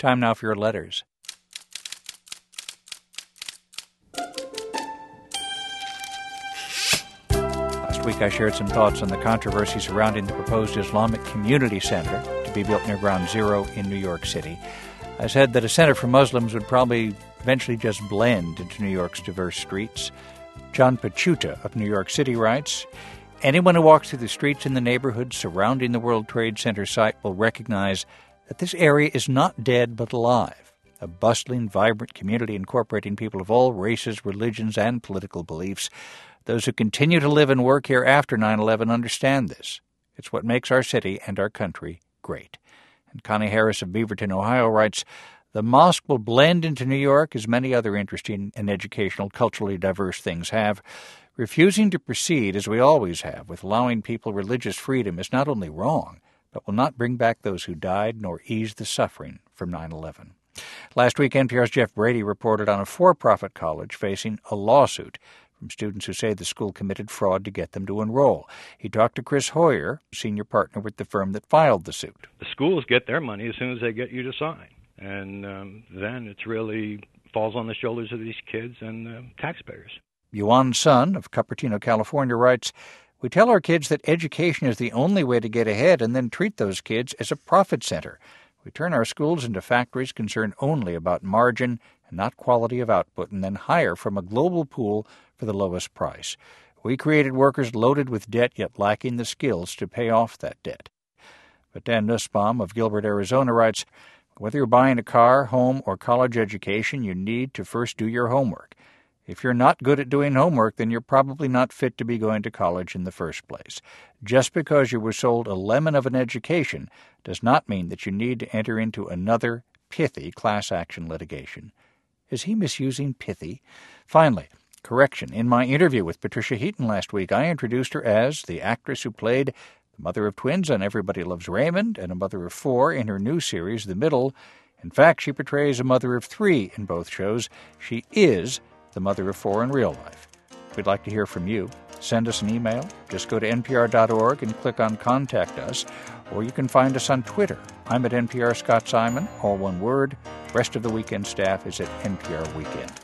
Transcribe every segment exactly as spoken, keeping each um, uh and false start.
Time now for your letters. Last week I shared some thoughts on the controversy surrounding the proposed Islamic Community Center to be built near Ground Zero in New York City. I said that a center for Muslims would probably eventually just blend into New York's diverse streets. John Pachuta of New York City writes, anyone who walks through the streets in the neighborhood surrounding the World Trade Center site will recognize that this area is not dead but alive, a bustling, vibrant community incorporating people of all races, religions, and political beliefs. Those who continue to live and work here after nine eleven understand this. It's what makes our city and our country great. And Connie Harris of Beaverton, Ohio writes, the mosque will blend into New York as many other interesting and educational, culturally diverse things have. Refusing to proceed, as we always have, with allowing people religious freedom is not only wrong, but will not bring back those who died nor ease the suffering from nine eleven. Last week, N P R's Jeff Brady reported on a for-profit college facing a lawsuit from students who say the school committed fraud to get them to enroll. He talked to Chris Hoyer, senior partner with the firm that filed the suit. The schools get their money as soon as they get you to sign, and um, then it really falls on the shoulders of these kids and uh, taxpayers. Yuan Sun of Cupertino, California writes, we tell our kids that education is the only way to get ahead and then treat those kids as a profit center. We turn our schools into factories concerned only about margin and not quality of output, and then hire from a global pool for the lowest price. We created workers loaded with debt yet lacking the skills to pay off that debt. But Dan Nussbaum of Gilbert, Arizona writes, whether you're buying a car, home, or college education, you need to first do your homework. If you're not good at doing homework, then you're probably not fit to be going to college in the first place. Just because you were sold a lemon of an education does not mean that you need to enter into another pithy class action litigation. Is he misusing pithy? Finally, correction. In my interview with Patricia Heaton last week, I introduced her as the actress who played the mother of twins on Everybody Loves Raymond and a mother of four in her new series, The Middle. In fact, she portrays a mother of three in both shows. She is the mother of four in real life. We'd like to hear from you. Send us an email. Just go to N P R dot org and click on Contact Us, or you can find us on Twitter. I'm at N P R Scott Simon, all one word. The rest of the Weekend staff is at N P R Weekend.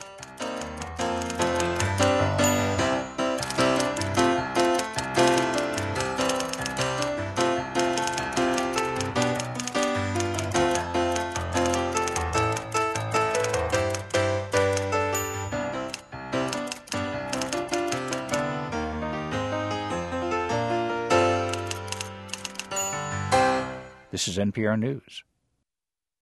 This is N P R News.